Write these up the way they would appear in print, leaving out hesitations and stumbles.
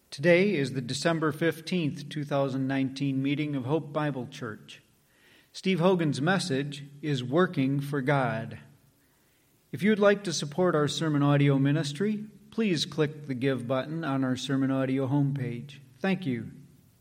Today is the December 15th, 2019 meeting of Hope Bible Church. Steve Hogan's message is Working for God. If you would like to support our sermon audio ministry, please click the Give button on our sermon audio homepage. Thank you.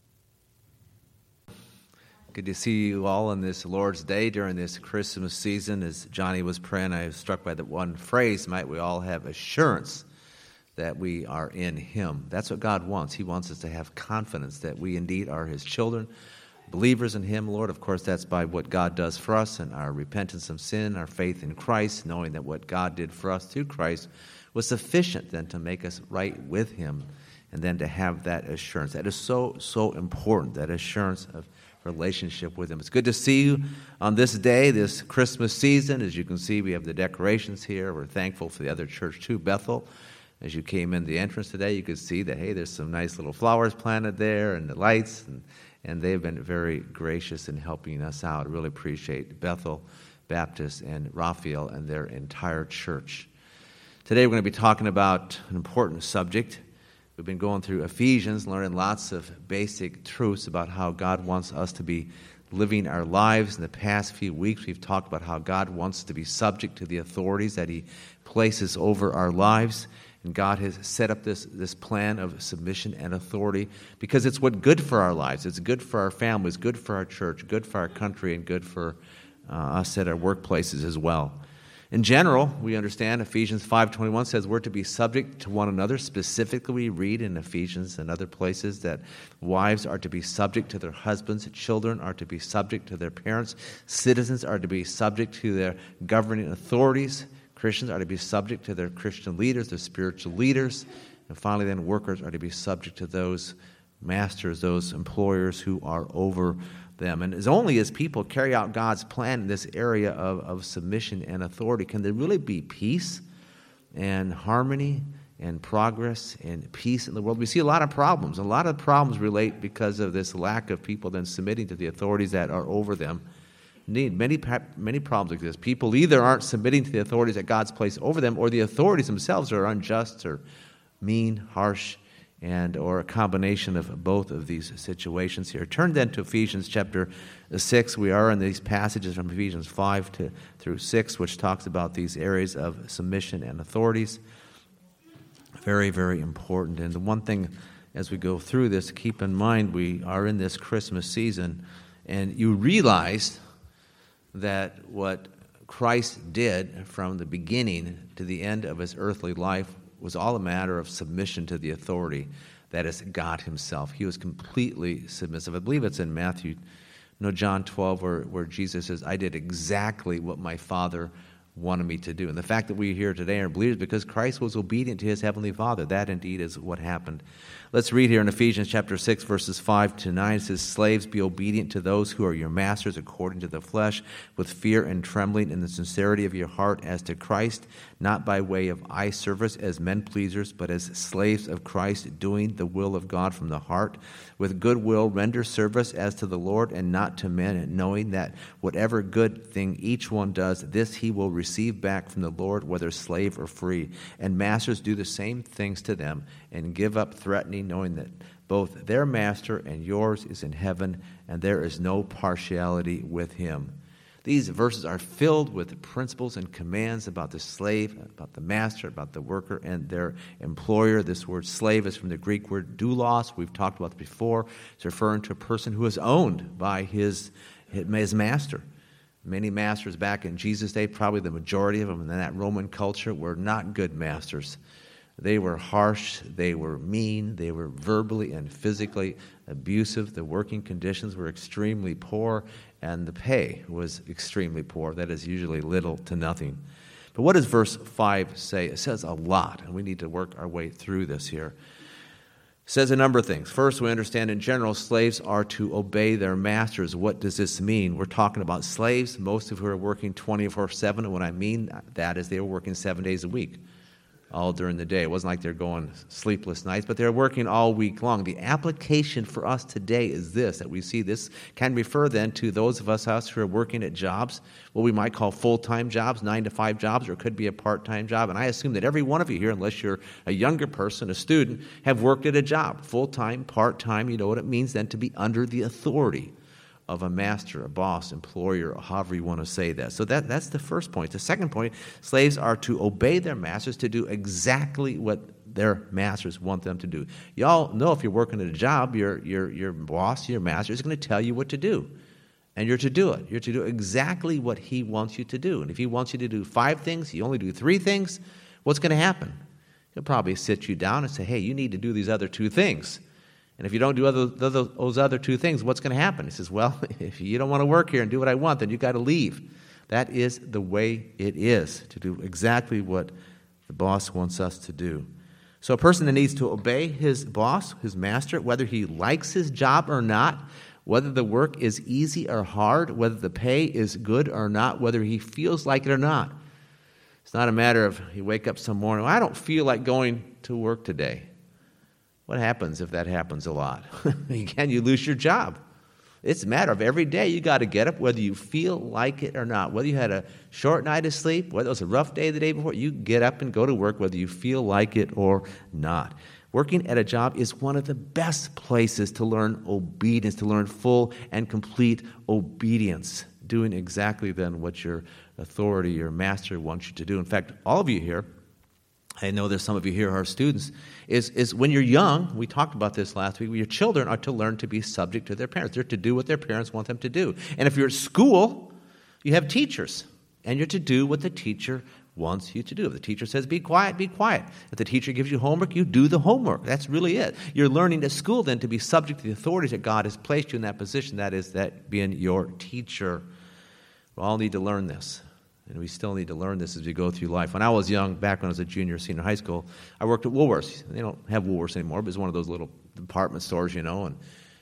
Good to see you all on this Lord's Day during this Christmas season. As Johnny was praying, I was struck by that one phrase, might we all have assurance that we are in Him. That's what God wants. He wants us to have confidence that we indeed are His children, believers in Him, Lord. Of course, that's by what God does for us and our repentance of sin, our faith in Christ, knowing that what God did for us through Christ was sufficient then to make us right with Him, and then to have that assurance. That is so important, that assurance of relationship with Him. It's good to see you on this day, this Christmas season. As you can see, we have the decorations here. We're thankful for the other church too, Bethel. As you came in the entrance today, you could see that, hey, there's some nice little flowers planted there and the lights, and they've been very gracious in helping us out. I really appreciate Bethel Baptist and Raphael and their entire church. Today we're going to be talking about an important subject. We've been going through Ephesians, learning lots of basic truths about how God wants us to be living our lives. In the past few weeks, we've talked about how God wants to be subject to the authorities that He places over our lives. And God has set up this plan of submission and authority because it's what's good for our lives. It's good for our families, good for our church, good for our country, and good for us at our workplaces as well. In general, we understand Ephesians 5:21 says we're to be subject to one another. Specifically, we read in Ephesians and other places that wives are to be subject to their husbands, children are to be subject to their parents, citizens are to be subject to their governing authorities, Christians are to be subject to their Christian leaders, their spiritual leaders, and finally then workers are to be subject to those masters, those employers who are over them. And as only as people carry out God's plan in this area of submission and authority can there really be peace and harmony and progress and peace in the world. We see a lot of problems. A lot of problems relate because of this lack of people then submitting to the authorities that are over them. Indeed, many problems exist. People either aren't submitting to the authorities that God's placed over them, or the authorities themselves are unjust or mean, harsh, or a combination of both of these situations here. Turn then to Ephesians chapter 6. We are in these passages from Ephesians 5 through 6, which talks about these areas of submission and authorities. Very, very important. And the one thing as we go through this, keep in mind we are in this Christmas season, and you realize that what Christ did from the beginning to the end of His earthly life was all a matter of submission to the authority, that is God Himself. He was completely submissive. I believe it's in John 12, where Jesus says, I did exactly what my Father wanted me to do. And the fact that we are here today are believers because Christ was obedient to His Heavenly Father. That indeed is what happened. Let's read here in Ephesians chapter 6, verses 5 to 9. It says, Slaves, be obedient to those who are your masters according to the flesh, with fear and trembling in the sincerity of your heart as to Christ, not by way of eye service as men pleasers, but as slaves of Christ, doing the will of God from the heart. With good will render service as to the Lord and not to men, and knowing that whatever good thing each one does, this he will receive back from the Lord, whether slave or free. And masters, do the same things to them, and give up threatening, knowing that both their master and yours is in heaven, and there is no partiality with Him. These verses are filled with principles and commands about the slave, about the master, about the worker, and their employer. This word slave is from the Greek word doulos. We've talked about it before. It's referring to a person who is owned by his master. Many masters back in Jesus' day, probably the majority of them in that Roman culture, were not good masters. They were harsh, they were mean, they were verbally and physically abusive. The working conditions were extremely poor, and the pay was extremely poor. That is usually little to nothing. But what does verse 5 say? It says a lot, and we need to work our way through this here. It says a number of things. First, we understand in general, slaves are to obey their masters. What does this mean? We're talking about slaves, most of who are working 24/7, and what I mean that is they were working 7 days a week. all during the day. It wasn't like they're going sleepless nights, but they're working all week long. The application for us today is this, that we see this can refer then to those of us who are working at jobs, what we might call full-time jobs, 9-to-5 jobs, or it could be a part-time job. And I assume that every one of you here, unless you're a younger person, a student, have worked at a job, full-time, part-time. You know what it means then to be under the authority of a master, a boss, employer, or however you want to say that. So that's the first point. The second point, slaves are to obey their masters, to do exactly what their masters want them to do. You all know if you're working at a job, your boss, your master is going to tell you what to do. And you're to do it. You're to do exactly what he wants you to do. And if he wants you to do 5 things, you only do 3 things, what's going to happen? He'll probably sit you down and say, hey, you need to do these other 2 things. And if you don't do those other 2 things, what's going to happen? He says, well, if you don't want to work here and do what I want, then you've got to leave. That is the way it is, to do exactly what the boss wants us to do. So a person that needs to obey his boss, his master, whether he likes his job or not, whether the work is easy or hard, whether the pay is good or not, whether he feels like it or not. It's not a matter of you wake up some morning, well, I don't feel like going to work today. What happens if that happens a lot? Again, you lose your job. It's a matter of every day you got to get up, whether you feel like it or not. Whether you had a short night of sleep, whether it was a rough day the day before, you get up and go to work, whether you feel like it or not. Working at a job is one of the best places to learn obedience, to learn full and complete obedience, doing exactly then what your authority, your master wants you to do. In fact, all of you here, I know there's some of you here who are students, is when you're young, we talked about this last week, your children are to learn to be subject to their parents. They're to do what their parents want them to do. And if you're at school, you have teachers, and you're to do what the teacher wants you to do. If the teacher says, be quiet, be quiet. If the teacher gives you homework, you do the homework. That's really it. You're learning at school then to be subject to the authorities that God has placed you in that position, that is, that being your teacher. We all need to learn this. And we still need to learn this as we go through life. When I was young, back when I was a junior, senior high school, I worked at Woolworths. They don't have Woolworths anymore, but it's one of those little department stores, you know.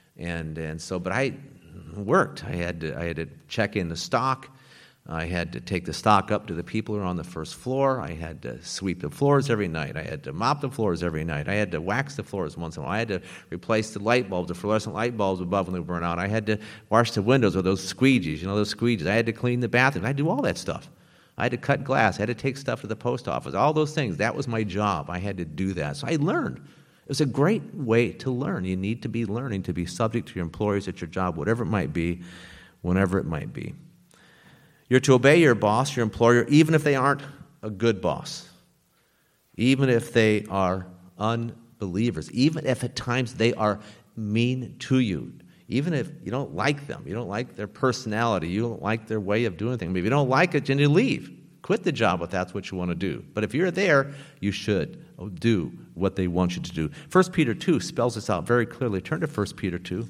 But I worked. I had to check in the stock. I had to take the stock up to the people who are on the first floor. I had to sweep the floors every night. I had to mop the floors every night. I had to wax the floors once in a while. I had to replace the light bulbs, the fluorescent light bulbs above when they burn out. I had to wash the windows with those squeegees, you know, those squeegees. I had to clean the bathrooms. I had to do all that stuff. I had to cut glass. I had to take stuff to the post office. All those things. That was my job. I had to do that. So I learned. It was a great way to learn. You need to be learning to be subject to your employers at your job, whatever it might be, whenever it might be. You're to obey your boss, your employer, even if they aren't a good boss, even if they are unbelievers, even if at times they are mean to you, even if you don't like them, you don't like their personality, you don't like their way of doing things. Maybe you don't like it, then you leave. Quit the job if that's what you want to do. But if you're there, you should do what they want you to do. 1 Peter 2 spells this out very clearly. Turn to 1 Peter 2.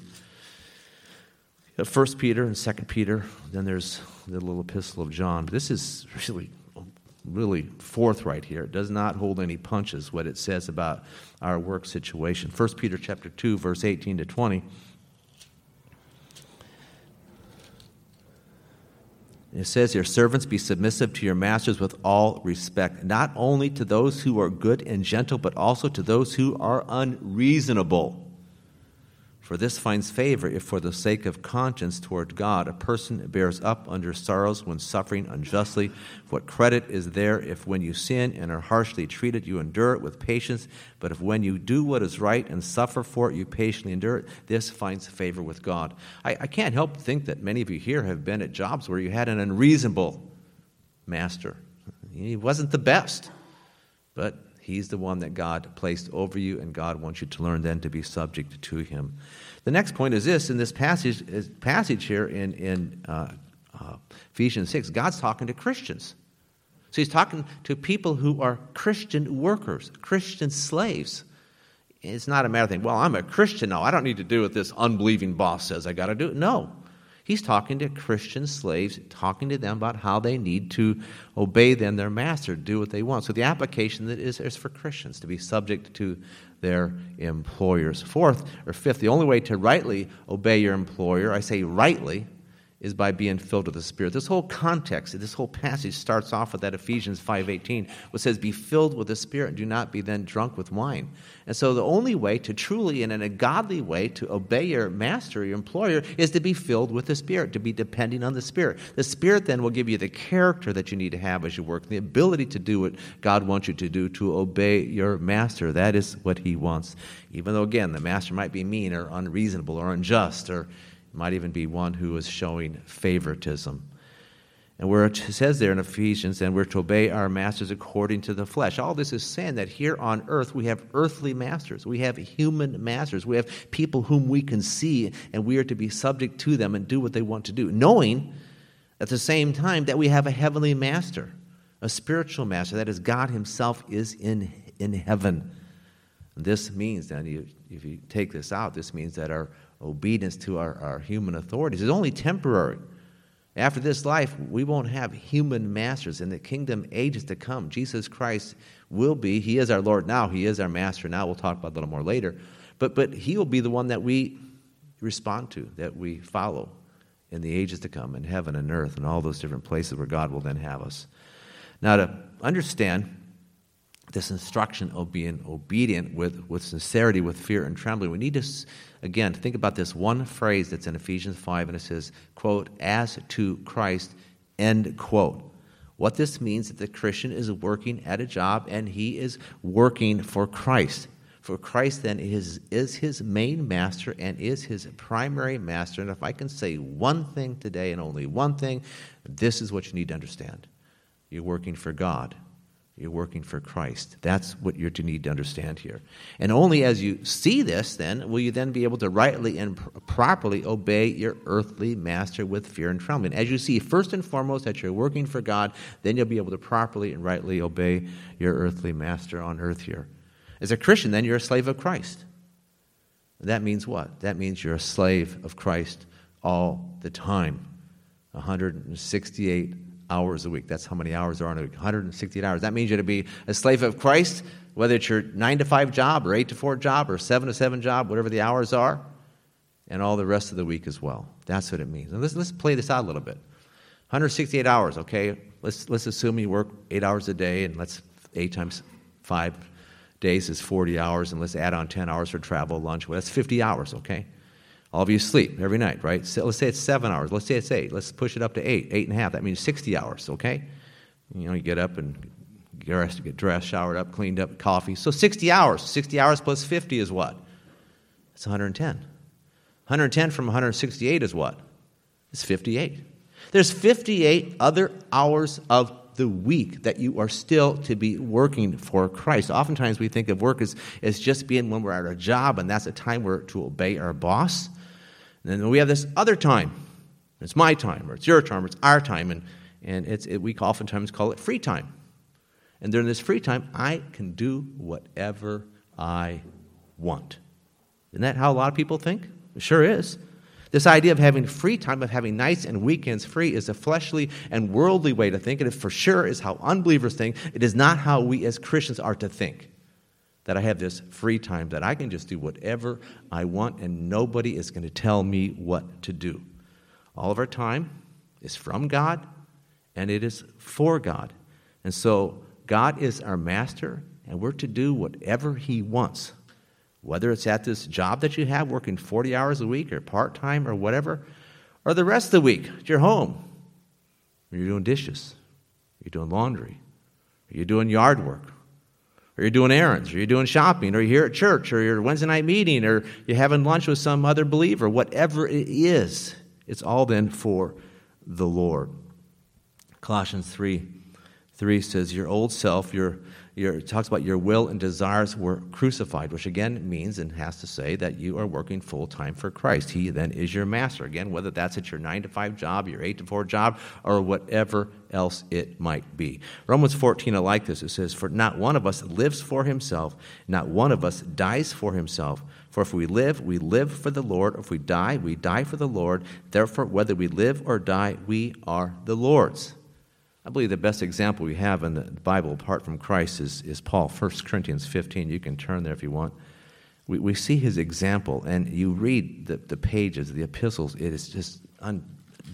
1 Peter and 2 Peter, then there's the little epistle of John. This is really forthright here. It does not hold any punches, what it says about our work situation. 1 Peter chapter 2, verse 18 to 20. It says here, servants, be submissive to your masters with all respect, not only to those who are good and gentle, but also to those who are unreasonable. For this finds favor if for the sake of conscience toward God a person bears up under sorrows when suffering unjustly. What credit is there if when you sin and are harshly treated you endure it with patience, but if when you do what is right and suffer for it you patiently endure it, this finds favor with God. I can't help but think that many of you here have been at jobs where you had an unreasonable master. He wasn't the best, but he's the one that God placed over you, and God wants you to learn then to be subject to him. The next point is this, in this passage here in Ephesians 6, God's talking to Christians. So he's talking to people who are Christian workers, Christian slaves. It's not a matter of thinking, well, I'm a Christian now. I don't need to do what this unbelieving boss says I got to do. No. He's talking to Christian slaves, talking to them about how they need to obey them, their master, do what they want. So the application that is for Christians to be subject to their employers. Fourth or fifth, the only way to rightly obey your employer, I say rightly, is by being filled with the Spirit. This whole context, this whole passage starts off with that Ephesians 5:18, which says, be filled with the Spirit and do not be then drunk with wine. And so the only way to truly and in a godly way to obey your master, your employer, is to be filled with the Spirit, to be depending on the Spirit. The Spirit then will give you the character that you need to have as you work, the ability to do what God wants you to do, to obey your master. That is what he wants. Even though, again, the master might be mean or unreasonable or unjust, or might even be one who is showing favoritism. And where it says there in Ephesians, and we're to obey our masters according to the flesh. All this is saying that here on earth we have earthly masters. We have human masters. We have people whom we can see, and we are to be subject to them and do what they want to do, knowing at the same time that we have a heavenly master, a spiritual master. That is, God himself is in heaven. This means, then, if you take this out, this means that our obedience to our human authorities is only temporary. After this life, we won't have human masters. In the kingdom ages to come, Jesus Christ will be, he is our Lord now, he is our master now. We'll talk about that a little more later. But he will be the one that we respond to, that we follow in the ages to come, in heaven and earth, and all those different places where God will then have us. Now, to understand this instruction of being obedient with sincerity, with fear and trembling, we need to, again, think about this one phrase that's in Ephesians 5, and it says, quote, as to Christ, end quote. What this means is that the Christian is working at a job, and he is working for Christ. For Christ, then, is his main master and is his primary master. And if I can say one thing today and only one thing, this is what you need to understand. You're working for God. You're working for Christ. That's what you're to need to understand here. And only as you see this, then, will you then be able to rightly and properly obey your earthly master with fear and trembling. As you see, first and foremost, that you're working for God, then you'll be able to properly and rightly obey your earthly master on earth here. As a Christian, then, you're a slave of Christ. That means what? That means you're a slave of Christ all the time. 168 hours a week. That's how many hours there are in a week. 168 hours. That means you're to be a slave of Christ, whether it's your 9-to-5 job or 8-to-4 job or 7-to-7 job, whatever the hours are, and all the rest of the week as well. That's what it means. And let's play this out a little bit. 168 hours, okay? Let's assume you work 8 hours a day, and 8 times 5 days is 40 hours, and let's add on 10 hours for travel, lunch. Well, that's 50 hours, okay? All of you sleep every night, right? So let's say it's 7 hours. Let's say it's 8. Let's push it up to 8.5. That means 60 hours, okay? You get up and get dressed, showered up, cleaned up, coffee. So 60 hours. 60 hours plus 50 is what? It's 110. 110 from 168 is what? It's 58. There's 58 other hours of the week that you are still to be working for Christ. Oftentimes we think of work as just being when we're at our job, and that's a time we're to obey our boss. And then we have this other time. It's my time, or it's your time, or it's our time, and we oftentimes call it free time. And during this free time, I can do whatever I want. Isn't that how a lot of people think? It sure is. This idea of having free time, of having nights and weekends free, is a fleshly and worldly way to think, and it for sure is how unbelievers think. It is not how we as Christians are to think, that I have this free time, that I can just do whatever I want, and nobody is going to tell me what to do. All of our time is from God, and it is for God. And so God is our master, and we're to do whatever he wants. Whether it's at this job that you have, working 40 hours a week or part-time or whatever, or the rest of the week at your home, or you're doing dishes, or you're doing laundry, or you're doing yard work, or you're doing errands, or you're doing shopping, or you're here at church, or you're at a Wednesday night meeting, or you're having lunch with some other believer, whatever it is, it's all then for the Lord. Colossians 3 says, your old self, it talks about your will and desires were crucified, which again means and has to say that you are working full-time for Christ. He then is your master. Again, whether that's at your 9-to-5 job, your 8-to-4 job, or whatever else it might be. Romans 14, I like this. It says, for not one of us lives for himself, not one of us dies for himself. For if we live for the Lord. If we die for the Lord. Therefore, whether we live or die, we are the Lord's. I believe the best example we have in the Bible apart from Christ is Paul, 1 Corinthians 15. You can turn there if you want. We see his example, and you read the pages, the epistles. It is just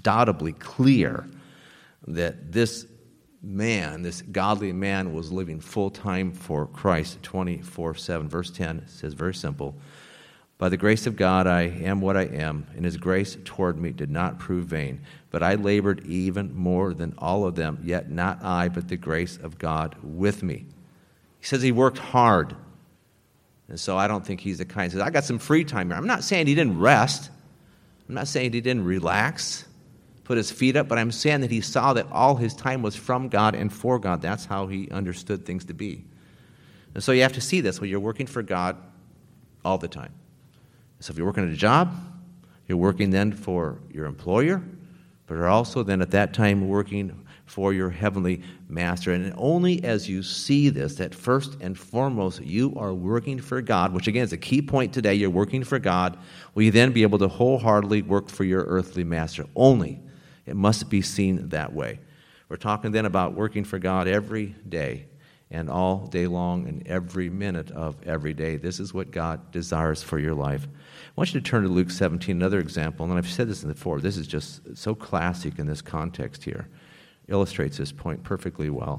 undoubtedly clear that this man, this godly man, was living full-time for Christ 24/7. Verse 10 says very simple, "By the grace of God I am what I am, and his grace toward me did not prove vain. But I labored even more than all of them, yet not I, but the grace of God with me." He says he worked hard. And so I don't think he's the kind who says, I got some free time here. I'm not saying he didn't rest. I'm not saying he didn't relax, put his feet up, but I'm saying that he saw that all his time was from God and for God. That's how he understood things to be. And so you have to see this when you're working for God all the time. So if you're working at a job, you're working then for your employer, but you're also then at that time working for your heavenly master. And only as you see this, that first and foremost you are working for God, which again is a key point today, you're working for God, will you then be able to wholeheartedly work for your earthly master. Only. It must be seen that way. We're talking then about working for God every day and all day long and every minute of every day. This is what God desires for your life. I want you to turn to Luke 17, another example, and I've said this before. This is just so classic in this context here. Illustrates this point perfectly well.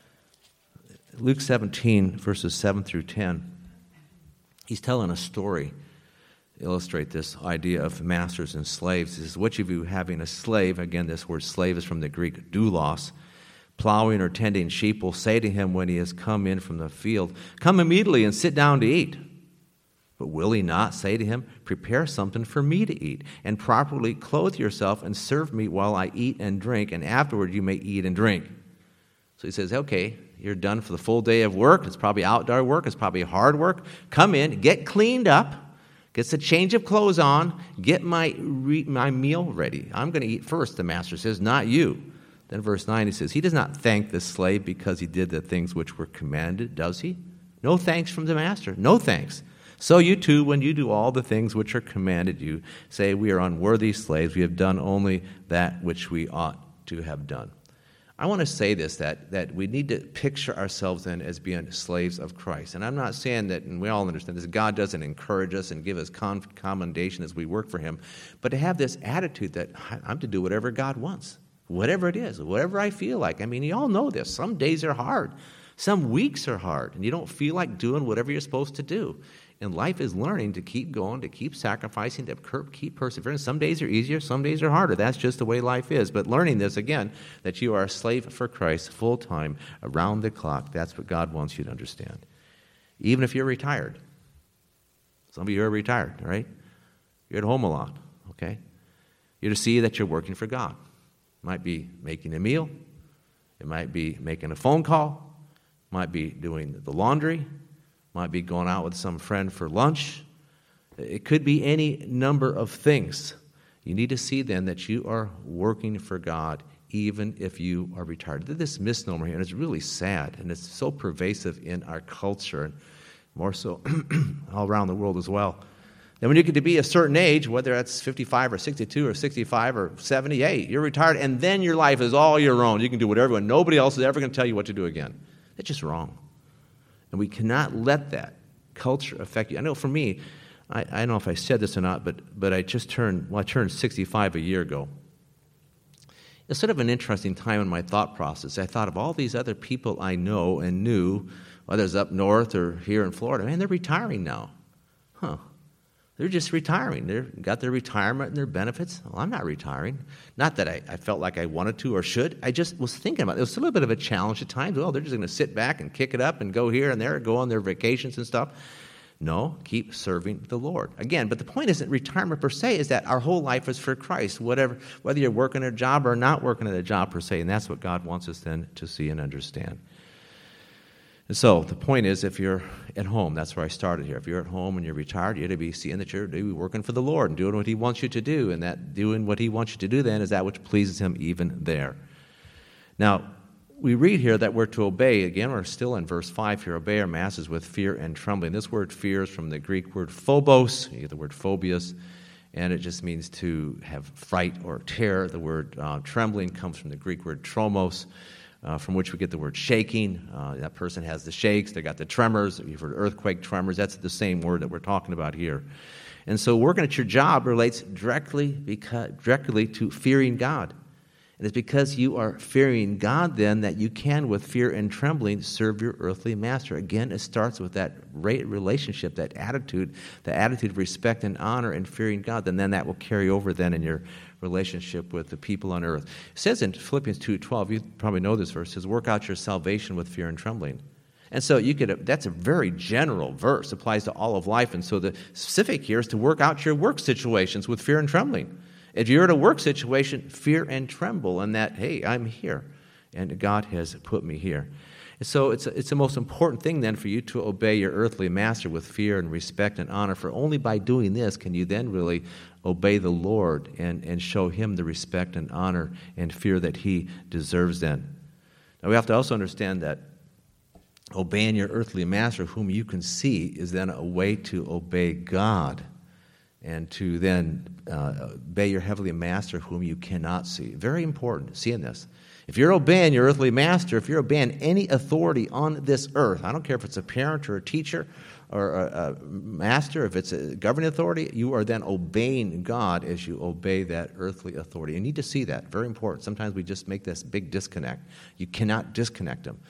Luke 17, verses 7 through 10, he's telling a story to illustrate this idea of masters and slaves. He says, "Which of you having a slave," again this word slave is from the Greek doulos, "plowing or tending sheep, will say to him when he has come in from the field, 'Come immediately and sit down to eat'? But will he not say to him, 'Prepare something for me to eat, and properly clothe yourself and serve me while I eat and drink, and afterward you may eat and drink?'" So he says, okay, you're done for the full day of work. It's probably outdoor work. It's probably hard work. Come in, get cleaned up, get the change of clothes on, get my meal ready. I'm going to eat first, the master says, not you. Then verse 9, he says, "He does not thank the slave because he did the things which were commanded, does he? No thanks from the master. No thanks. So you too, when you do all the things which are commanded you, say, 'We are unworthy slaves. We have done only that which we ought to have done.'" I want to say this, that we need to picture ourselves then as being slaves of Christ. And I'm not saying that, and we all understand this, God doesn't encourage us and give us commendation as we work for him, but to have this attitude that I'm to do whatever God wants, whatever it is, whatever I feel like. I mean, you all know this. Some days are hard. Some weeks are hard, and you don't feel like doing whatever you're supposed to do. And life is learning to keep going, to keep sacrificing, to keep persevering. Some days are easier, some days are harder. That's just the way life is. But learning this, again, that you are a slave for Christ full-time, around the clock, that's what God wants you to understand. Even if you're retired. Some of you are retired, right? You're at home a lot, okay? You're to see that you're working for God. It might be making a meal. It might be making a phone call. It might be doing the laundry. Might be going out with some friend for lunch. It could be any number of things. You need to see then that you are working for God even if you are retired. This misnomer here, and it's really sad, and it's so pervasive in our culture, and more so all around the world as well. And when you get to be a certain age, whether that's 55 or 62 or 65 or 78, you're retired, and then your life is all your own. You can do whatever, and nobody else is ever going to tell you what to do again. That's just wrong. And we cannot let that culture affect you. I know for me, I don't know if I said this or not, but I turned 65 a year ago. It's sort of an interesting time in my thought process. I thought of all these other people I know and knew, whether it's up north or here in Florida. Man, they're retiring now. They're just retiring. They've got their retirement and their benefits. Well, I'm not retiring. Not that I felt like I wanted to or should. I just was thinking about it. It was a little bit of a challenge at times. Well, they're just going to sit back and kick it up and go here and there, go on their vacations and stuff. No, keep serving the Lord. Again, but the point isn't retirement per se, is that our whole life is for Christ, whether you're working at a job or not working at a job per se, and that's what God wants us then to see and understand. And so the point is, if you're at home, that's where I started here. If you're at home and you're retired, you're to be seeing that you're to be working for the Lord and doing what he wants you to do, and that doing what he wants you to do then is that which pleases him even there. Now, we read here that we're to obey. Again, we're still in verse 5 here. Obey our masters with fear and trembling. This word fear is from the Greek word phobos. You get the word phobias, and it just means to have fright or terror. The word trembling comes from the Greek word tromos, from which we get the word shaking. That person has the shakes. They got the tremors. You've heard earthquake tremors. That's the same word that we're talking about here. And so working at your job relates directly to fearing God. And it's because you are fearing God then that you can, with fear and trembling, serve your earthly master. Again, it starts with that relationship, that attitude, the attitude of respect and honor and fearing God. And then that will carry over then in your relationship with the people on earth. It says in Philippians 2:12, you probably know this verse, it says, work out your salvation with fear and trembling. And so that's a very general verse, applies to all of life. And so the specific here is to work out your work situations with fear and trembling. If you're in a work situation, fear and tremble in that, hey, I'm here, and God has put me here. And so it's the most important thing then for you to obey your earthly master with fear and respect and honor, for only by doing this can you then really obey the Lord and show him the respect and honor and fear that he deserves then. Now we have to also understand that obeying your earthly master, whom you can see, is then a way to obey God and to then obey your heavenly master, whom you cannot see. Very important, seeing this. If you're obeying your earthly master, if you're obeying any authority on this earth, I don't care if it's a parent or a teacher or a master, if it's a governing authority, you are then obeying God as you obey that earthly authority. You need to see that. Very important. Sometimes we just make this big disconnect. You cannot disconnect them.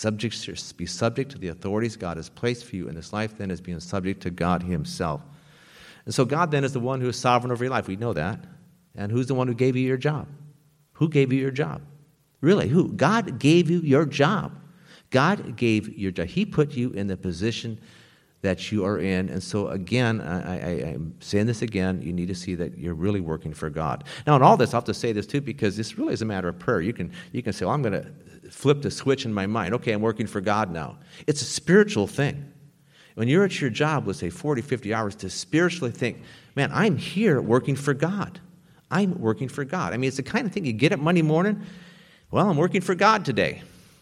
Be subject to the authorities God has placed for you in this life, then, as being subject to God himself. And so God then is the one who is sovereign over your life. We know that. And who's the one who gave you your job? Who gave you your job? Really, who? God gave you your job. God gave your job. He put you in the position that you are in. And so again, I'm saying this again, you need to see that you're really working for God. Now in all this, I'll have to say this too, because this really is a matter of prayer. You can say, well, I'm going to flip the switch in my mind. Okay, I'm working for God now. It's a spiritual thing. When you're at your job, let's say 40, 50 hours, to spiritually think, man, I'm here working for God. I'm working for God. I mean, it's the kind of thing you get up Monday morning, well, I'm working for God today.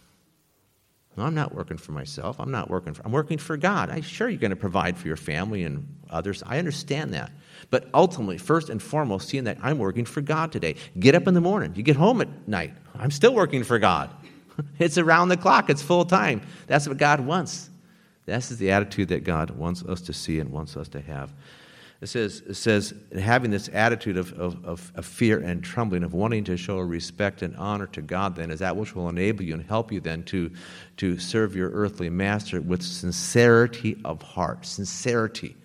No, I'm not working for myself. I'm working for God. Sure, you're going to provide for your family and others. I understand that. But ultimately, first and foremost, seeing that I'm working for God today. Get up in the morning. You get home at night. I'm still working for God. It's around the clock. It's full time. That's what God wants. This is the attitude that God wants us to see and wants us to have. It says having this attitude of fear and trembling, of wanting to show respect and honor to God, then, is that which will enable you and help you then to serve your earthly master with sincerity of heart. Sincerity.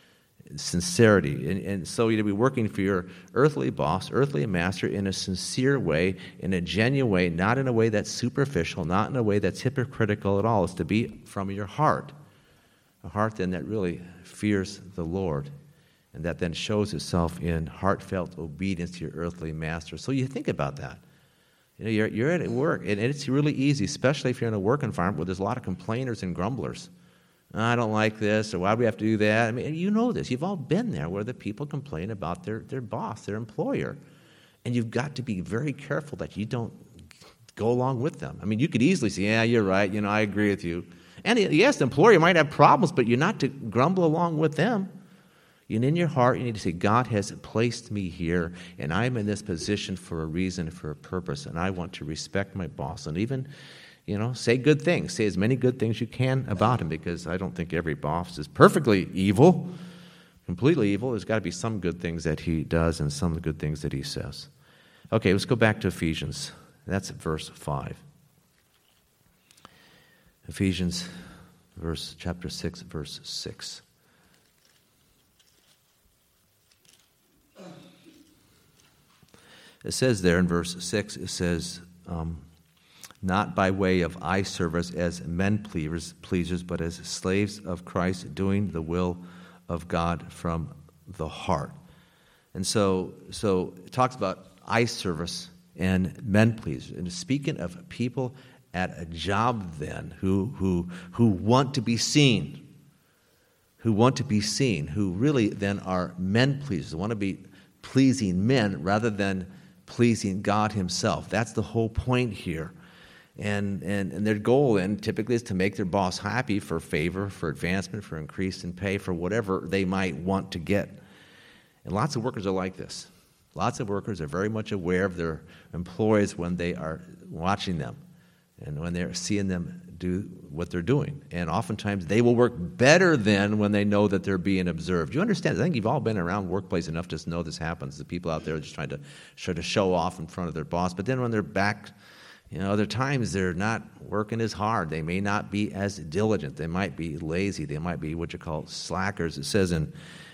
And so you'll be working for your earthly boss, earthly master, in a sincere way, in a genuine way, not in a way that's superficial, not in a way that's hypocritical at all. It's to be from your heart, a heart then that really fears the Lord, and that then shows itself in heartfelt obedience to your earthly master. So you think about that. You know, you're at work, and it's really easy, especially if you're in a work environment where there's a lot of complainers and grumblers. I don't like this, or why do we have to do that? I mean, you know this. You've all been there where the people complain about their boss, their employer. And you've got to be very careful that you don't go along with them. I mean, you could easily say, yeah, you're right, I agree with you. And yes, the employer might have problems, but you're not to grumble along with them. And in your heart, you need to say, God has placed me here, and I'm in this position for a reason, for a purpose, and I want to respect my boss. And even say good things. Say as many good things you can about him, because I don't think every boss is perfectly evil, completely evil. There's got to be some good things that he does and some good things that he says. Okay, let's go back to Ephesians. That's at verse 5. Ephesians chapter 6, verse 6. It says there in verse 6, it says, not by way of eye service as men pleasers, but as slaves of Christ, doing the will of God from the heart. And so it talks about eye service and men pleasers. And speaking of people at a job then who want to be seen, who really then are men pleasers, want to be pleasing men rather than pleasing God himself. That's the whole point here. And their goal then typically is to make their boss happy for favor, for advancement, for increase in pay, for whatever they might want to get. And lots of workers are like this. Lots of workers are very much aware of their employees when they are watching them. and when they're seeing them do what they're doing. And oftentimes they will work better than when they know that they're being observed. You understand? I think you've all been around workplace enough to know this happens. The people out there are just trying to show off in front of their boss. But then when they're back, other times they're not working as hard. They may not be as diligent. They might be lazy. They might be what you call slackers. It says in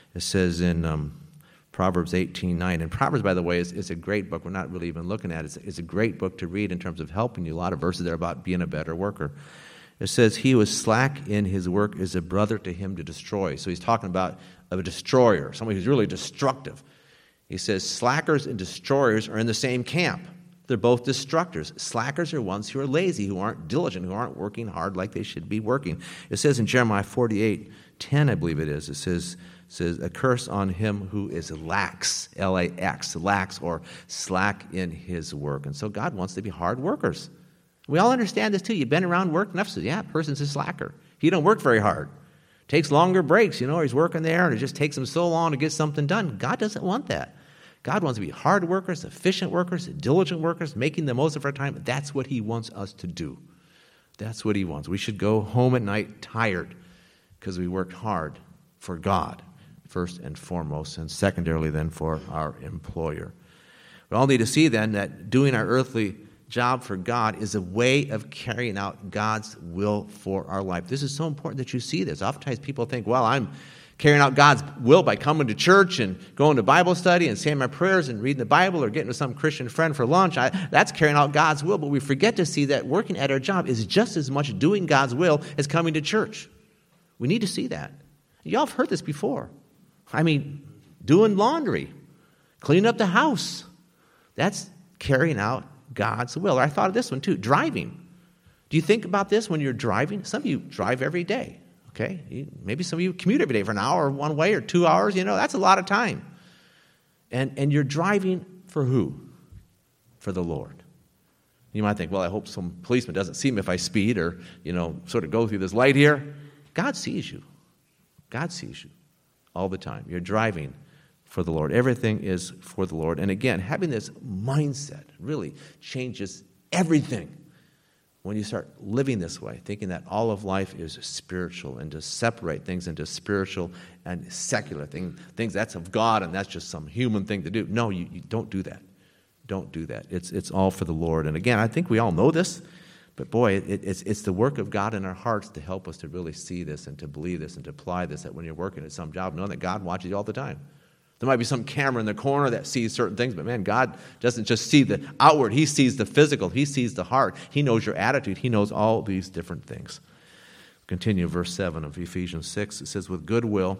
Proverbs 18:9. And Proverbs, by the way, is a great book. We're not really even looking at it. It's a great book to read in terms of helping you. A lot of verses there about being a better worker. It says, he who is slack in his work is a brother to him to destroy. So he's talking about a destroyer, somebody who's really destructive. He says, slackers and destroyers are in the same camp. They're both destructors. Slackers are ones who are lazy, who aren't diligent, who aren't working hard like they should be working. It says in Jeremiah 48:10, I believe it is, it says, a curse on him who is lax, L-A-X, lax or slack in his work. And so God wants to be hard workers. We all understand this too. You've been around work enough, so yeah, person's a slacker. He don't work very hard. Takes longer breaks, he's working there, and it just takes him so long to get something done. God doesn't want that. God wants to be hard workers, efficient workers, diligent workers, making the most of our time. That's what he wants us to do. That's what he wants. We should go home at night tired because we worked hard for God, first and foremost, and secondarily then for our employer. We all need to see then that doing our earthly job for God is a way of carrying out God's will for our life. This is so important that you see this. Oftentimes people think, well, I'm carrying out God's will by coming to church and going to Bible study and saying my prayers and reading the Bible or getting with some Christian friend for lunch. That's carrying out God's will, but we forget to see that working at our job is just as much doing God's will as coming to church. We need to see that. Y'all have heard this before. Doing laundry, cleaning up the house. That's carrying out God's will. I thought of this one too, driving. Do you think about this when you're driving? Some of you drive every day, okay? Maybe some of you commute every day for an hour one way or 2 hours. That's a lot of time. And you're driving for who? For the Lord. You might think, well, I hope some policeman doesn't see me if I speed or, sort of go through this light here. God sees you. God sees you all the time. You're driving for the Lord. Everything is for the Lord. And again, having this mindset really changes everything when you start living this way, thinking that all of life is spiritual, and to separate things into spiritual and secular things that's of God and that's just some human thing to do. No, you don't do that. Don't do that. It's all for the Lord. And again, I think we all know this, but boy, it's the work of God in our hearts to help us to really see this and to believe this and to apply this, that when you're working at some job, know that God watches you all the time. There might be some camera in the corner that sees certain things, but man, God doesn't just see the outward. He sees the physical. He sees the heart. He knows your attitude. He knows all these different things. Continue verse 7 of Ephesians 6. It says, with good will,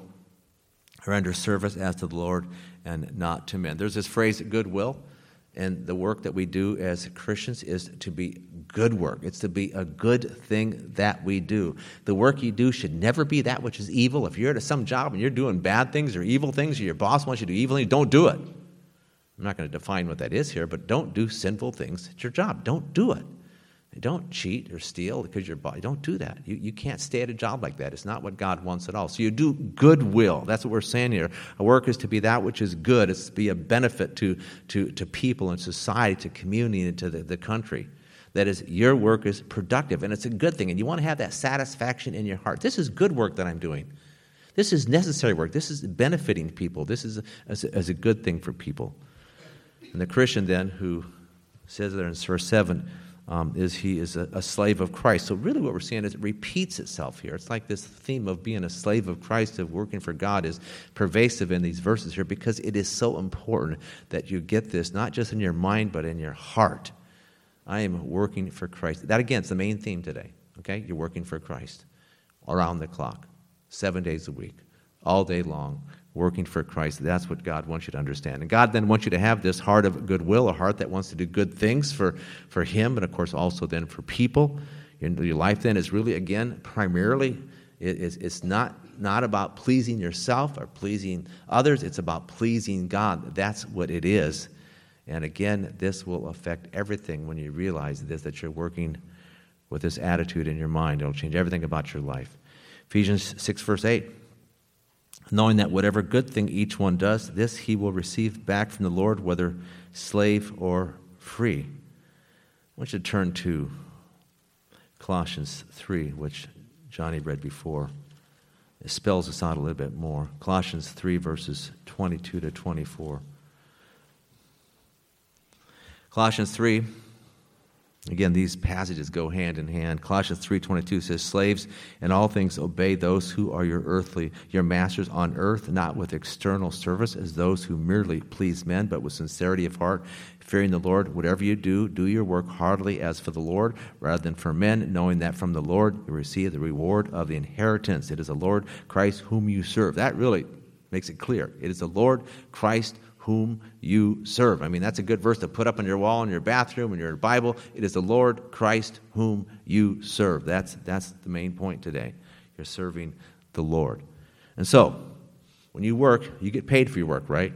render service as to the Lord and not to men. There's this phrase, goodwill, and the work that we do as Christians is to be good work. It's to be a good thing that we do. The work you do should never be that which is evil. If you're at some job and you're doing bad things or evil things, or your boss wants you to do evil things, don't do it. I'm not going to define what that is here, but don't do sinful things at your job. Don't do it. Don't cheat or steal because your body. Don't do that. You can't stay at a job like that. It's not what God wants at all. So you do goodwill. That's what we're saying here. Our work is to be that which is good. It's to be a benefit to people and society, to community, and to the country. That is, your work is productive, and it's a good thing. And you want to have that satisfaction in your heart. This is good work that I'm doing. This is necessary work. This is benefiting people. This is as a good thing for people. And the Christian then, who says there in verse 7, he is a slave of Christ. So really what we're seeing is it repeats itself here. It's like this theme of being a slave of Christ, of working for God, is pervasive in these verses here because it is so important that you get this, not just in your mind, but in your heart. I am working for Christ. That, again, is the main theme today, okay? You're working for Christ around the clock, 7 days a week, all day long, working for Christ. That's what God wants you to understand. And God then wants you to have this heart of goodwill, a heart that wants to do good things for Him, but of course also then for people. Your life then is really, again, primarily, it's not about pleasing yourself or pleasing others. It's about pleasing God. That's what it is. And again, this will affect everything when you realize this, that you're working with this attitude in your mind. It'll change everything about your life. Ephesians 6, verse 8. Knowing that whatever good thing each one does, this he will receive back from the Lord, whether slave or free. I want you to turn to Colossians 3, which Johnny read before. It spells this out a little bit more. Colossians 3, verses 22 to 24. Colossians 3, again, these passages go hand in hand. Colossians 3:22 says, "Slaves, in all things obey those who are your masters on earth, not with external service as those who merely please men, but with sincerity of heart, fearing the Lord. Whatever you do, do your work heartily as for the Lord, rather than for men, knowing that from the Lord you receive the reward of the inheritance. It is the Lord Christ whom you serve." That really makes it clear. It is the Lord Christ whom you serve. I mean, that's a good verse to put up on your wall in your bathroom, in your Bible. It is the Lord Christ whom you serve. That's the main point today. You're serving the Lord. And so, when you work, you get paid for your work, right?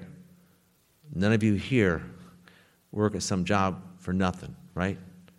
None of you here work at some job for nothing, right?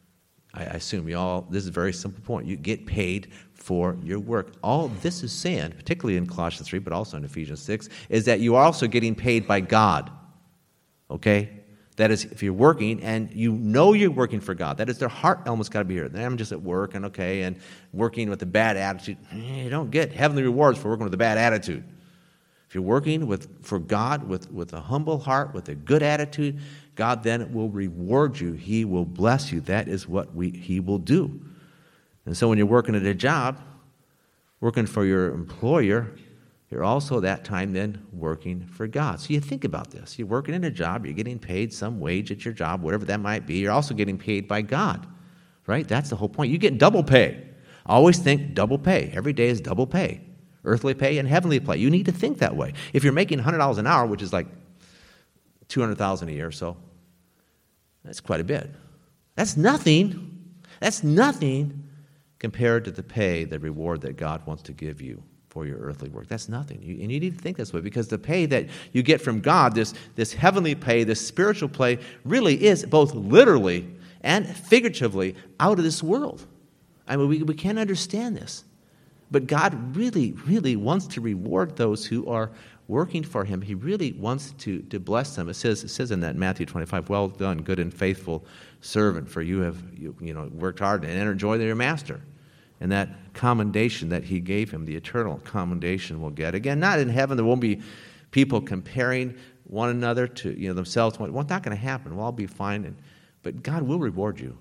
I assume you all, this is a very simple point. You get paid for your work. All this is saying, particularly in Colossians 3, but also in Ephesians 6, is that you are also getting paid by God. Okay? That is, if you're working and you know you're working for God, that is, their heart element got to be here. I'm just at work and working with a bad attitude. You don't get heavenly rewards for working with a bad attitude. If you're working for God with a humble heart, with a good attitude, God then will reward you. He will bless you. That is what He will do. And so when you're working at a job, working for your employer, you're also that time then working for God. So you think about this. You're working in a job. You're getting paid some wage at your job, whatever that might be. You're also getting paid by God, right? That's the whole point. You get double pay. Always think double pay. Every day is double pay. Earthly pay and heavenly pay. You need to think that way. If you're making $100 an hour, which is like $200,000 a year or so, that's quite a bit. That's nothing. That's nothing compared to the pay, the reward that God wants to give you for your earthly work. That's nothing. And you need to think this way, because the pay that you get from God, this heavenly pay, this spiritual pay, really is both literally and figuratively out of this world. I mean, we can't understand this. But God really, really wants to reward those who are working for Him. He really wants to bless them. It says in that Matthew 25, "Well done, good and faithful servant, for you have worked hard and entered joy of your master." And that commendation that He gave him, the eternal commendation we'll get. Again, not in heaven. There won't be people comparing one another to themselves. Well, it's not going to happen. We'll all be fine. But God will reward you.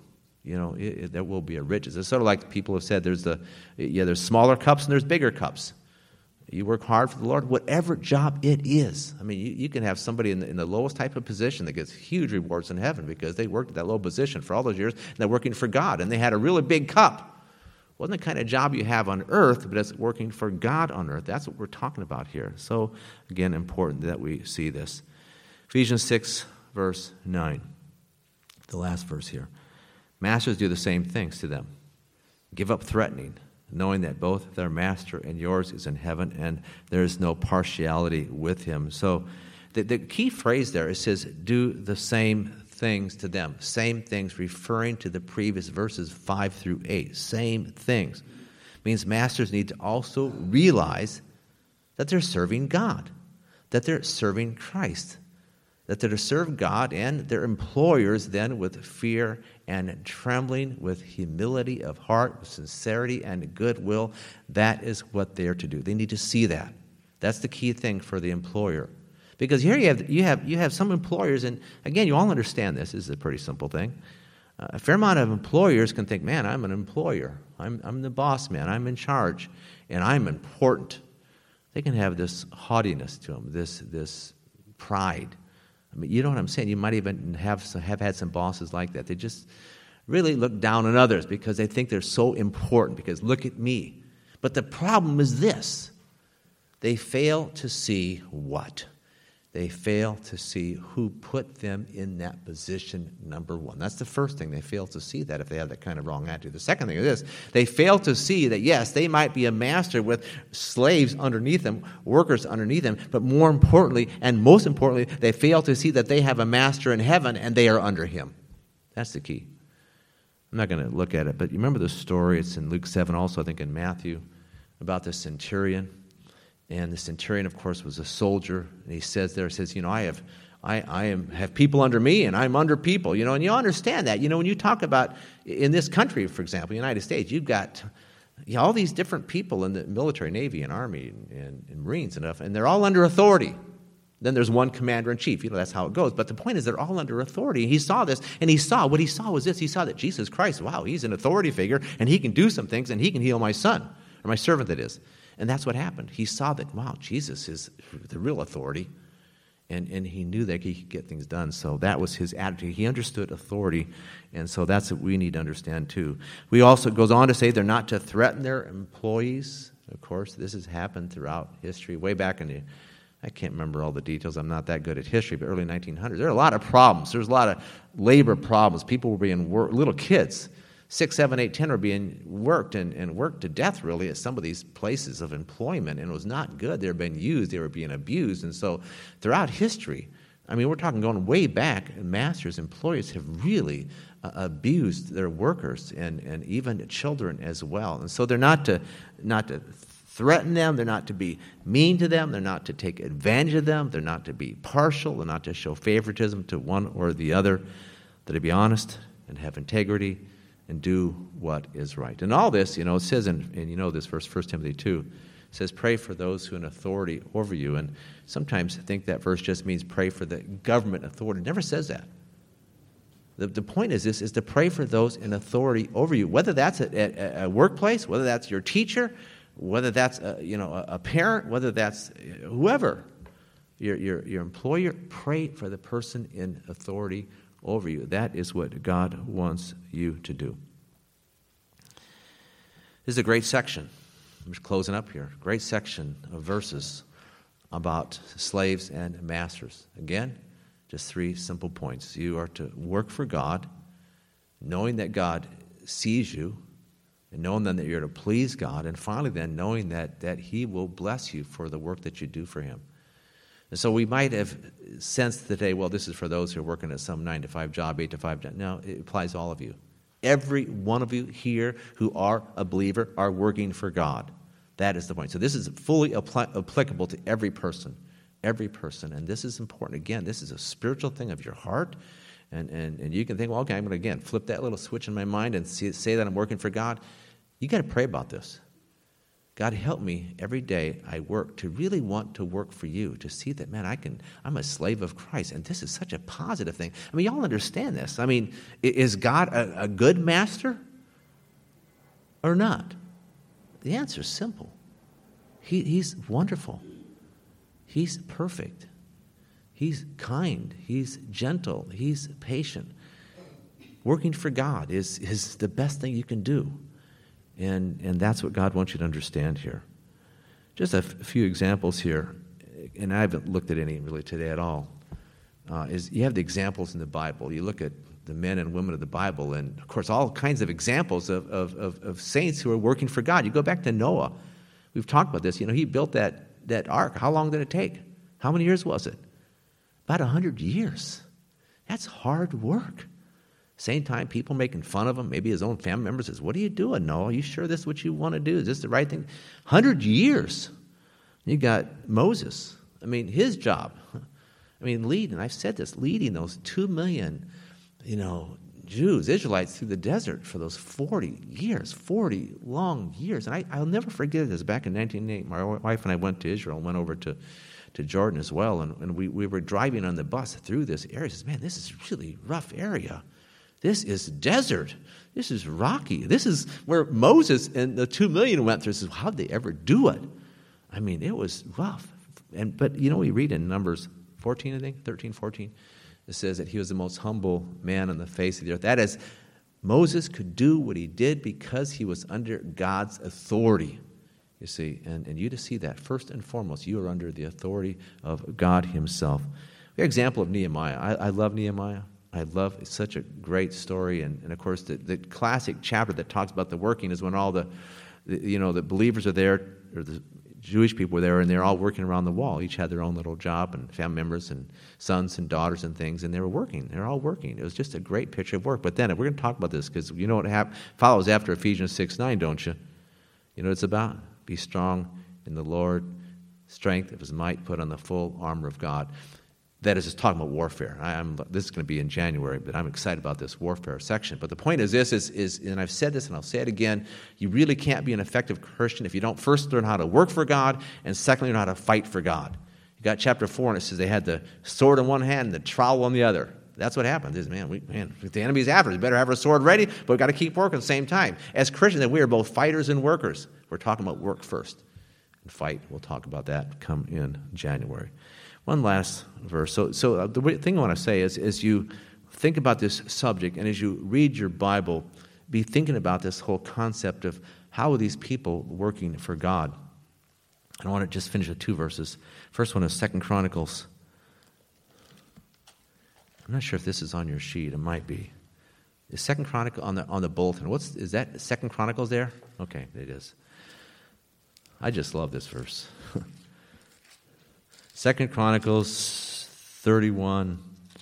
There will be a riches. It's sort of like people have said, there's smaller cups and there's bigger cups. You work hard for the Lord, whatever job it is. I mean, you can have somebody in the lowest type of position that gets huge rewards in heaven because they worked at that low position for all those years, and they're working for God, and they had a really big cup. It wasn't the kind of job you have on earth, but it's working for God on earth. That's what we're talking about here. So, again, important that we see this. Ephesians 6, verse 9, the last verse here. "Masters, do the same things to them. Give up threatening, knowing that both their master and yours is in heaven, and there is no partiality with Him." So the key phrase there, it says, do the same things to them. Same things, referring to the previous verses 5 through 8. Same things. Means masters need to also realize that they're serving God, that they're serving Christ, that they're to serve God and their employers then with fear and trembling, with humility of heart, with sincerity and goodwill. That is what they're to do. They need to see that. That's the key thing for the employer. Because here you have some employers, and again, you all understand this. This is a pretty simple thing. A fair amount of employers can think, man, I'm an employer. I'm the boss man. I'm in charge, and I'm important. They can have this haughtiness to them, this pride. I mean, you know what I'm saying? You might even have had some bosses like that. They just really look down on others because they think they're so important, because look at me. But the problem is this. They fail to see what? They fail to see who put them in that position, number one. That's the first thing. They fail to see that if they have that kind of wrong attitude. The second thing is this. They fail to see that, yes, they might be a master with slaves underneath them, workers underneath them, but more importantly, and most importantly, they fail to see that they have a master in heaven and they are under Him. That's the key. I'm not going to look at it, but you remember the story. It's in Luke 7, also I think in Matthew, about the centurion. And the centurion, of course, was a soldier. And he says, I have have people under me, and I'm under people, and you understand that. When you talk about, in this country, for example, the United States, you've got all these different people in the military, Navy, and Army, and Marines and stuff, and they're all under authority. Then there's one commander-in-chief. That's how it goes. But the point is they're all under authority. He saw this, and what he saw was this. He saw that Jesus Christ, wow, he's an authority figure, and he can do some things, and he can heal my son, or my servant, that is. And that's what happened. He saw that, wow, Jesus is the real authority, and he knew that he could get things done. So that was his attitude. He understood authority, and so that's what we need to understand too. We also, goes on to say they're not to threaten their employees. Of course, this has happened throughout history. Way back in I can't remember all the details. I'm not that good at history, but early 1900s. There are a lot of problems. There's a lot of labor problems. People were being worked, little kids, 6, 7, 8, 10 were being worked and worked to death, really, at some of these places of employment, and it was not good. They were being used. They were being abused. And so throughout history, we're talking going way back, masters, employers have really abused their workers and even children as well. And so they're not to threaten them. They're not to be mean to them. They're not to take advantage of them. They're not to be partial. They're not to show favoritism to one or the other. They're to be honest and have integrity and do what is right. And all this, it says in this verse, 1 Timothy 2, it says, pray for those who are in authority over you. And sometimes I think that verse just means pray for the government authority. It never says that. The point is this, is to pray for those in authority over you, whether that's at a workplace, whether that's your teacher, whether that's a parent, whether that's whoever, your employer. Pray for the person in authority over you. That is what God wants you to do. This is a great section. I'm just closing up here. Great section of verses about slaves and masters. Again, just 3 simple points. You are to work for God, knowing that God sees you, and knowing then that you're to please God, and finally then knowing that He will bless you for the work that you do for Him. And so we might have sensed today, well, this is for those who are working at some 9-to-5 job, 8-to-5 job. No, it applies to all of you. Every one of you here who are a believer are working for God. That is the point. So this is fully applicable to every person. Every person. And this is important. Again, this is a spiritual thing of your heart. And you can think, well, okay, I'm going to, again, flip that little switch in my mind and say that I'm working for God. You got to pray about this. God, help me every day I work to really want to work for you, to see that, man, I'm a slave of Christ, and this is such a positive thing. Y'all understand this. Is God a good master or not? The answer is simple. He's wonderful. He's perfect. He's kind. He's gentle. He's patient. Working for God is the best thing you can do. And that's what God wants you to understand here. Just a few examples here, and I haven't looked at any really today at all, is you have the examples in the Bible. You look at the men and women of the Bible, and, of course, all kinds of examples of saints who are working for God. You go back to Noah. We've talked about this. He built that ark. How long did it take? How many years was it? About 100 years. That's hard work. Same time, people making fun of him. Maybe his own family member says, what are you doing, Noah? Are you sure this is what you want to do? Is this the right thing? 100 years. You got Moses. His job. Leading, I've said this, leading those 2 million, Jews, Israelites through the desert for those 40 years, 40 long years. And I'll never forget this. Back in 1998, my wife and I went to Israel and went over to Jordan as well. And we were driving on the bus through this area. I said, man, this is a really rough area. This is desert. This is rocky. This is where Moses and the 2 million went through. Says, how'd they ever do it? It was rough. But we read in Numbers 14, I think, 13, 14, it says that he was the most humble man on the face of the earth. That is, Moses could do what he did because he was under God's authority. You see, and you to see that, first and foremost, you are under the authority of God Himself. We have an example of Nehemiah. I love Nehemiah. It's such a great story, and of course the classic chapter that talks about the working is when all the believers are there, or the Jewish people were there, and they're all working around the wall. Each had their own little job, and family members and sons and daughters and things, and they were working. They're all working. It was just a great picture of work. But then, we're going to talk about this because you know what follows after Ephesians 6:9, don't you? You know what it's about? Be strong in the Lord, strength of His might, put on the full armor of God. that is just talking about warfare. This is going to be in January, but I'm excited about this warfare section. But the point is this, and I've said this and I'll say it again, you really can't be an effective Christian if you don't first learn how to work for God and secondly learn how to fight for God. You got chapter 4 and it says they had the sword in one hand and the trowel in the other. That's what happens. Is if the enemy's after us, we better have our sword ready, but we've got to keep working at the same time. As Christians, we are both fighters and workers. We're talking about work first. And fight, we'll talk about that come in January. One last verse. So the thing I want to say is, as you think about this subject and as you read your Bible, be thinking about this whole concept of how are these people working for God. And I want to just finish with 2 verses. First one is 2 Chronicles. I'm not sure if this is on your sheet. It might be. Is 2 Chronicles on the bulletin? Is that 2 Chronicles there? Okay, it is. I just love this verse. 2 Chronicles 31,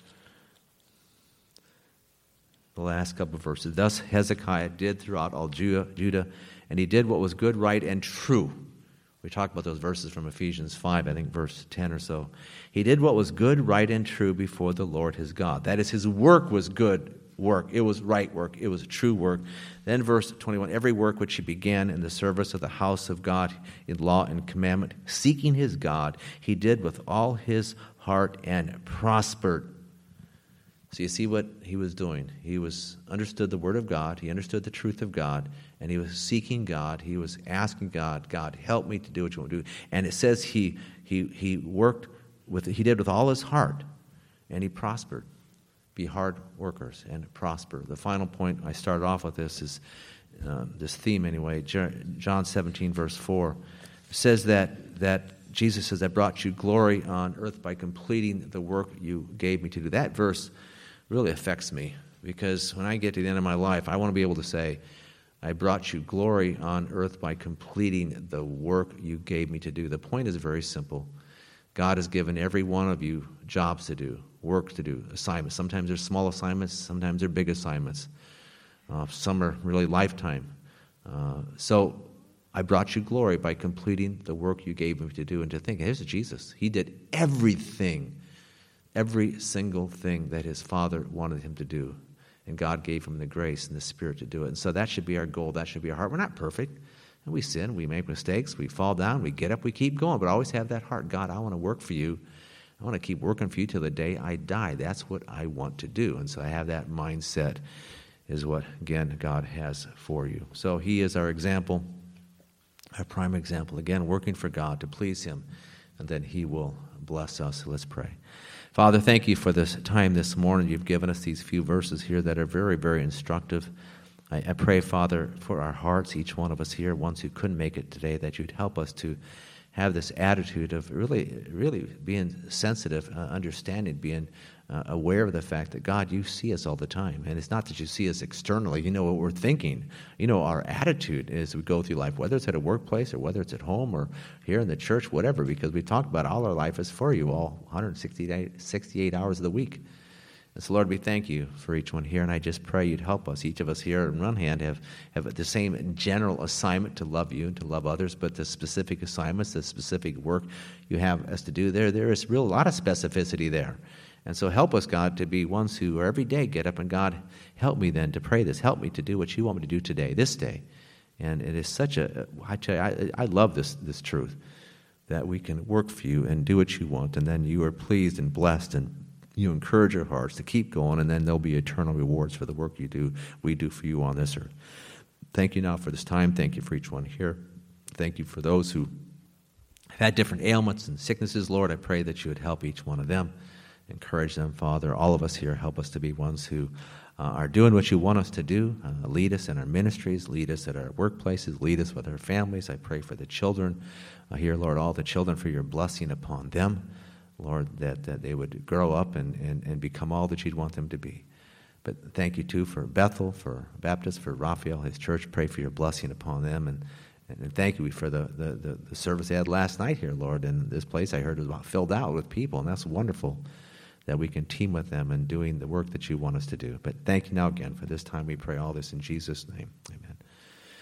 the last couple of verses. Thus Hezekiah did throughout all Judah, and he did what was good, right, and true. We talked about those verses from Ephesians 5, I think verse 10 or so. He did what was good, right, and true before the Lord his God. That is, his work was good work. It was right work. It was true work. Then verse 21, every work which he began in the service of the house of God in law and commandment, seeking his God, he did with all his heart and prospered. So you see what he was doing. He understood the word of God. He understood the truth of God. And he was seeking God. He was asking God, God, help me to do what you want to do. And it says he worked he did with all his heart, and he prospered. Be hard workers and prosper. The final point I started off with is this theme anyway. John 17, verse 4 says that Jesus says, I brought you glory on earth by completing the work you gave me to do. That verse really affects me because when I get to the end of my life, I want to be able to say, I brought you glory on earth by completing the work you gave me to do. The point is very simple. God has given every one of you jobs to do, work to do, assignments. Sometimes they're small assignments, sometimes they're big assignments. Some are really lifetime. So I brought you glory by completing the work you gave me to do. And to think, here's Jesus. He did everything, every single thing that his Father wanted him to do. And God gave him the grace and the Spirit to do it. And so that should be our goal. That should be our heart. We're not perfect. And we sin. We make mistakes. We fall down. We get up. We keep going. But always have that heart. God, I want to work for you. I want to keep working for you till the day I die. That's what I want to do. And so I have that mindset is what, again, God has for you. So he is our example, our prime example. Again, working for God to please him. And then he will bless us. Let's pray. Father, thank you for this time this morning. You've given us these few verses here that are very, very instructive. I pray, Father, for our hearts, each one of us here, ones who couldn't make it today, that you'd help us to have this attitude of really being sensitive, understanding, being aware of the fact that, God, you see us all the time. And it's not that you see us externally. You know what we're thinking. You know our attitude as we go through life, whether it's at a workplace or whether it's at home or here in the church, whatever, because we talked about all our life is for you, all 168 hours of the week. And so, Lord, we thank you for each one here, and I just pray you'd help us. Each of us here, on one hand, have the same general assignment to love you and to love others, but the specific assignments, the specific work you have us to do, there is a lot of specificity there. And so help us, God, to be ones who every day get up and, God, help me then to pray this. Help me to do what you want me to do today, this day. And it is such I tell you, I love this truth, that we can work for you and do what you want, and then you are pleased and blessed, and you encourage our hearts to keep going, and then there'll be eternal rewards for the work we do for you on this earth. Thank you now for this time. Thank you for each one here. Thank you for those who have had different ailments and sicknesses. Lord, I pray that you would help each one of them, encourage them, Father. All of us here, help us to be ones who are doing what you want us to do. Lead us in our ministries, lead us at our workplaces, lead us with our families. I pray for the children here, Lord, all the children, for your blessing upon them. Lord, that they would grow up and become all that you'd want them to be. But thank you, too, for Bethel, for Baptist, for Raphael, his church. Pray for your blessing upon them. And thank you for the service they had last night here, Lord. And this place, I heard, was about filled out with people, and that's wonderful that we can team with them in doing the work that you want us to do. But thank you now again for this time. We pray all this in Jesus' name. Amen.